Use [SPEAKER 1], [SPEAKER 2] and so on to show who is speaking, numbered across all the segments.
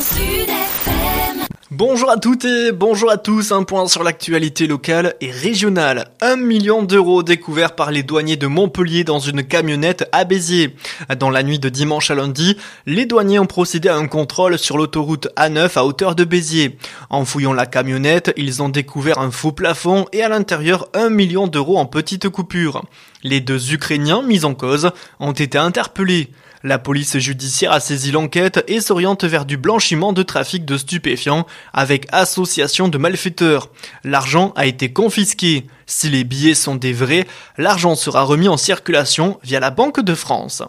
[SPEAKER 1] Bonjour à toutes et bonjour à tous, un point sur l'actualité locale et régionale. 1 million d'euros découverts par les douaniers de Montpellier dans une camionnette à Béziers. Dans la nuit de dimanche à lundi, les douaniers ont procédé à un contrôle sur l'autoroute A9 à hauteur de Béziers. En fouillant la camionnette, ils ont découvert un faux plafond et à l'intérieur 1 million d'euros en petites coupures. Les 2 Ukrainiens mis en cause ont été interpellés. La police judiciaire a saisi l'enquête et s'oriente vers du blanchiment de trafic de stupéfiants avec association de malfaiteurs. L'argent a été confisqué. Si les billets sont des vrais, l'argent sera remis en circulation via la Banque de France.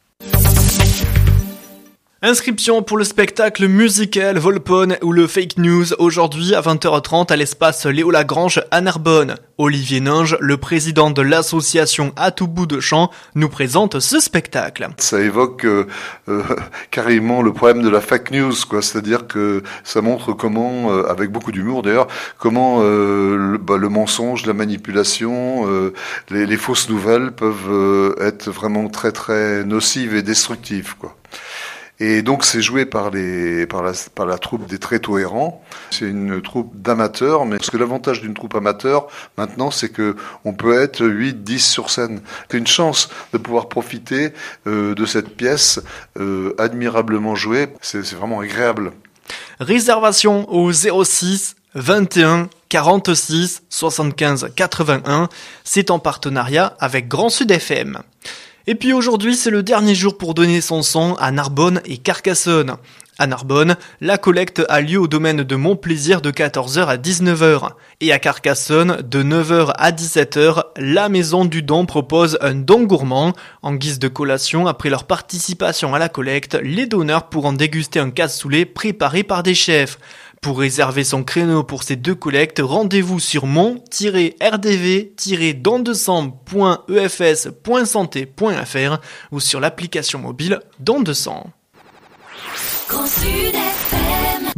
[SPEAKER 1] Inscription pour le spectacle musical Volpone ou le Fake News aujourd'hui à 20h30 à l'espace Léo Lagrange à Narbonne. Olivier Ninge, le président de l'association À tout bout de champ, nous présente ce spectacle.
[SPEAKER 2] Ça évoque carrément le problème de la fake news, quoi. C'est-à-dire que ça montre comment, avec beaucoup d'humour d'ailleurs, comment le mensonge, la manipulation, les fausses nouvelles peuvent être vraiment très très nocives et destructives, quoi. Et donc c'est joué par la troupe des Tréteaux Errants. C'est une troupe d'amateurs, mais parce que l'avantage d'une troupe amateur maintenant, c'est que on peut être 8, 10 sur scène. C'est une chance de pouvoir profiter de cette pièce admirablement jouée. C'est vraiment agréable.
[SPEAKER 1] Réservation au 06 21 46 75 81. C'est en partenariat avec Grand Sud FM. Et puis aujourd'hui, c'est le dernier jour pour donner son sang à Narbonne et Carcassonne. À Narbonne, la collecte a lieu au domaine de Montplaisir de 14h à 19h. Et à Carcassonne, de 9h à 17h, la Maison du Don propose un don gourmand. En guise de collation, après leur participation à la collecte, les donneurs pourront déguster un cassoulet préparé par des chefs. Pour réserver son créneau pour ces 2 collectes, rendez-vous sur mon-rdv-dondesang.efs.santé.fr ou sur l'application mobile Don de Sang.